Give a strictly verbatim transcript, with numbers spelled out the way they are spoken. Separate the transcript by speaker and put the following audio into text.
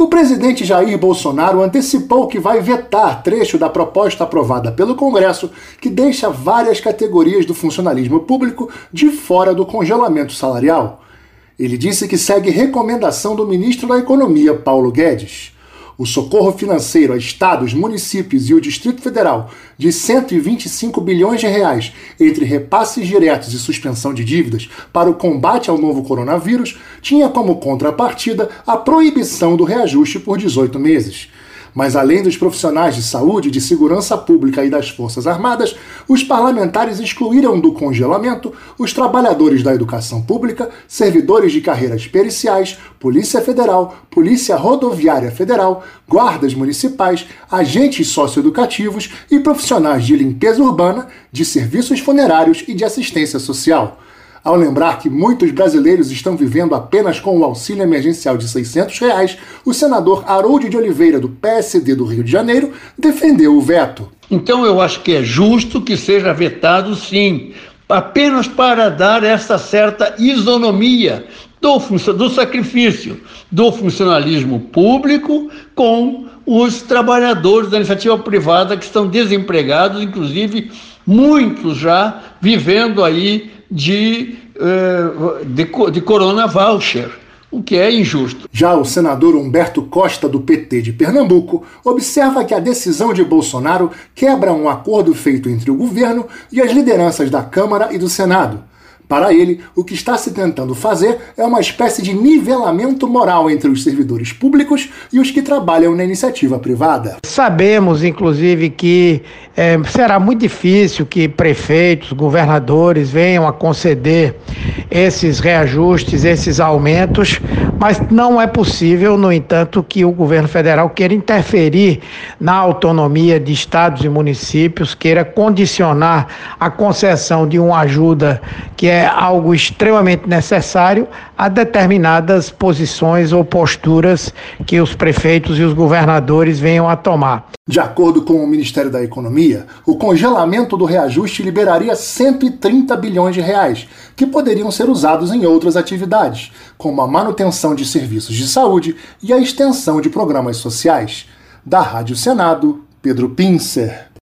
Speaker 1: O presidente Jair Bolsonaro antecipou que vai vetar trecho da proposta aprovada pelo Congresso que deixa várias categorias do funcionalismo público de fora do congelamento salarial. Ele disse que segue recomendação do ministro da Economia, Paulo Guedes. O socorro financeiro a estados, municípios e o Distrito Federal de cento e vinte e cinco bilhões de reais entre repasses diretos e suspensão de dívidas para o combate ao novo coronavírus tinha como contrapartida a proibição do reajuste por dezoito meses. Mas além dos profissionais de saúde, de segurança pública e das Forças Armadas, os parlamentares excluíram do congelamento os trabalhadores da educação pública, servidores de carreiras periciais, Polícia Federal, Polícia Rodoviária Federal, guardas municipais, agentes socioeducativos e profissionais de limpeza urbana, de serviços funerários e de assistência social. Ao lembrar que muitos brasileiros estão vivendo apenas com o auxílio emergencial de seiscentos reais, o senador Harold de Oliveira, do P S D do Rio de Janeiro, defendeu o veto.
Speaker 2: Então eu acho que é justo que seja vetado, sim, apenas para dar essa certa isonomia do, do sacrifício do funcionalismo público com os trabalhadores da iniciativa privada que estão desempregados, inclusive muitos já vivendo aí de, de, de corona voucher, o que é injusto.
Speaker 1: Já o senador Humberto Costa, do P T de Pernambuco, observa que a decisão de Bolsonaro quebra um acordo feito entre o governo e as lideranças da Câmara e do Senado. Para ele, o que está se tentando fazer é uma espécie de nivelamento moral entre os servidores públicos e os que trabalham na iniciativa privada.
Speaker 3: Sabemos, inclusive, que é, será muito difícil que prefeitos, governadores venham a conceder esses reajustes, esses aumentos, mas não é possível, no entanto, que o governo federal queira interferir na autonomia de estados e municípios, queira condicionar a concessão de uma ajuda que é algo extremamente necessário a determinadas posições ou posturas que os prefeitos e os governadores venham a tomar.
Speaker 1: De acordo com o Ministério da Economia, o congelamento do reajuste liberaria cento e trinta bilhões de reais, que poderiam ser usados em outras atividades, como a manutenção de serviços de saúde e a extensão de programas sociais. Da Rádio Senado, Pedro Pincer.